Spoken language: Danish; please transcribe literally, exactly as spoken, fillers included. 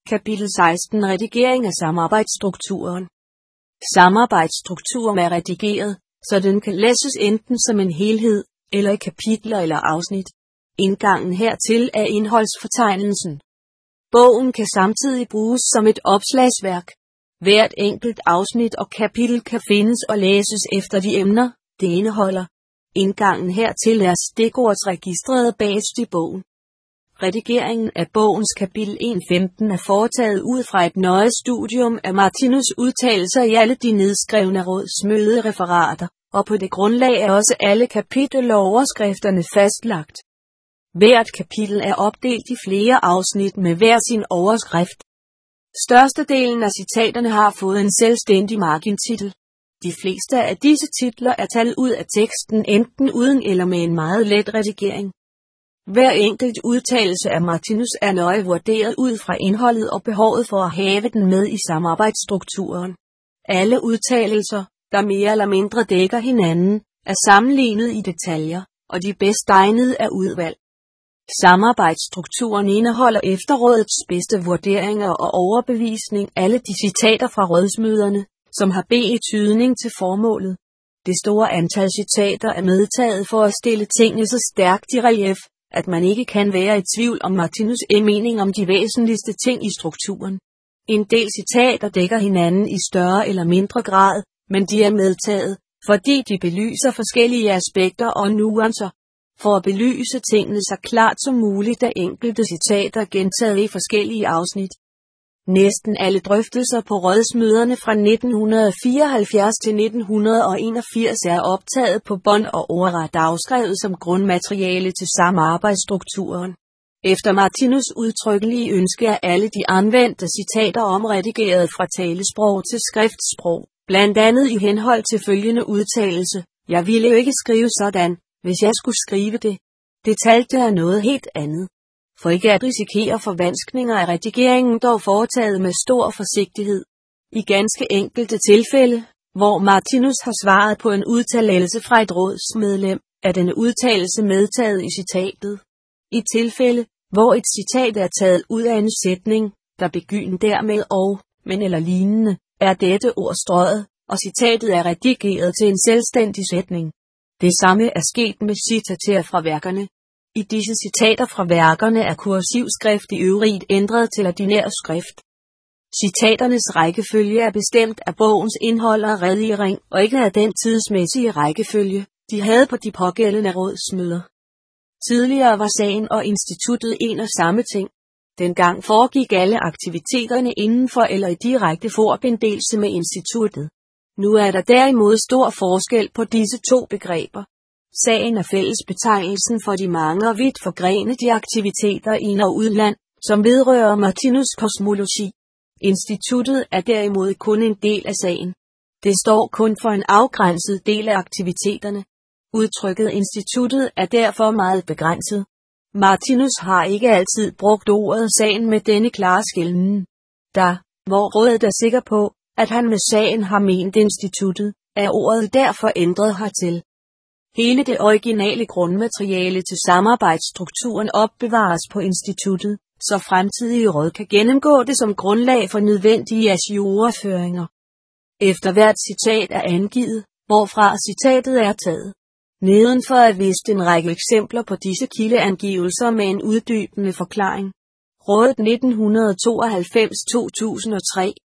Kapitel seksten. Redigering af samarbejdsstrukturen. Samarbejdsstrukturen er redigeret, så den kan læses enten som en helhed, eller i kapitler eller afsnit. Indgangen hertil er indholdsfortegnelsen. Bogen kan samtidig bruges som et opslagsværk. Hvert enkelt afsnit og kapitel kan findes og læses efter de emner, det indeholder. Indgangen hertil er stikordsregistret bagerst i bogen. Redigeringen af bogens kapitel et femten er foretaget ud fra et nøje studium af Martinus' udtalelser i alle de nedskrevne rådsmødereferater, og på det grundlag er også alle kapiteloverskrifterne fastlagt. Hvert kapitel er opdelt i flere afsnit med hver sin overskrift. Størstedelen af citaterne har fået en selvstændig margintitel. De fleste af disse titler er taget ud af teksten enten uden eller med en meget let redigering. Hver enkelt udtalelse af Martinus er nøje vurderet ud fra indholdet og behovet for at have den med i samarbejdsstrukturen. Alle udtalelser, der mere eller mindre dækker hinanden, er sammenlignet i detaljer, og de bedst egnede er udvalgt. Samarbejdsstrukturen indeholder efter rådets bedste vurderinger og overbevisning alle de citater fra rådsmøderne, som har betydning til formålet. Det store antal citater er medtaget for at stille tingene så stærkt i relief, at man ikke kan være i tvivl om Martinus' mening om de væsentligste ting i strukturen. En del citater dækker hinanden i større eller mindre grad, men de er medtaget, fordi de belyser forskellige aspekter og nuancer. For at belyse tingene så klart som muligt er enkelte citater gentaget i forskellige afsnit. Næsten alle drøftelser på rådsmøderne fra nitten fireoghalvfjerds til nitten enogfirs er optaget på bånd og ordret afskrevet som grundmateriale til samarbejdsstrukturen. Efter Martinus' udtrykkelige ønske er alle de anvendte citater omredigeret fra talesprog til skriftsprog, blandt andet i henhold til følgende udtalelse: Jeg ville jo ikke skrive sådan, hvis jeg skulle skrive det. Det talte er noget helt andet. For ikke at risikere forvanskninger er redigeringen dog foretaget med stor forsigtighed. I ganske enkelte tilfælde, hvor Martinus har svaret på en udtalelse fra et rådsmedlem, er denne udtalelse medtaget i citatet. I tilfælde, hvor et citat er taget ud af en sætning, der begynder dermed og, men eller lignende, er dette ord strøget, og citatet er redigeret til en selvstændig sætning. Det samme er sket med citater fra værkerne. I disse citater fra værkerne er kursivskrift i øvrigt ændret til ordinær skrift. Citaternes rækkefølge er bestemt af bogens indhold og redigering, og ikke af den tidsmæssige rækkefølge, de havde på de pågældende rådsmøder. Tidligere var sagen og instituttet en og samme ting. Dengang foregik alle aktiviteterne inden for eller i direkte forbindelse med instituttet. Nu er der derimod stor forskel på disse to begreber. Sagen er fællesbetegnelsen for de mange og vidt forgrenede aktiviteter i ind- og udland, som vedrører Martinus' kosmologi. Instituttet er derimod kun en del af sagen. Det står kun for en afgrænset del af aktiviteterne. Udtrykket instituttet er derfor meget begrænset. Martinus har ikke altid brugt ordet sagen med denne klare skelnen. Der, hvor rådet er sikker på, at han med sagen har ment instituttet, er ordet derfor ændret hertil. Hele det originale grundmateriale til samarbejdsstrukturen opbevares på instituttet, så fremtidige råd kan gennemgå det som grundlag for nødvendige ajourføringer. Efter hvert citat er angivet, hvorfra citatet er taget. Nedenfor er vist en række eksempler på disse kildeangivelser med en uddybende forklaring. Rådet nitten tooghalvfems til to tusind og tre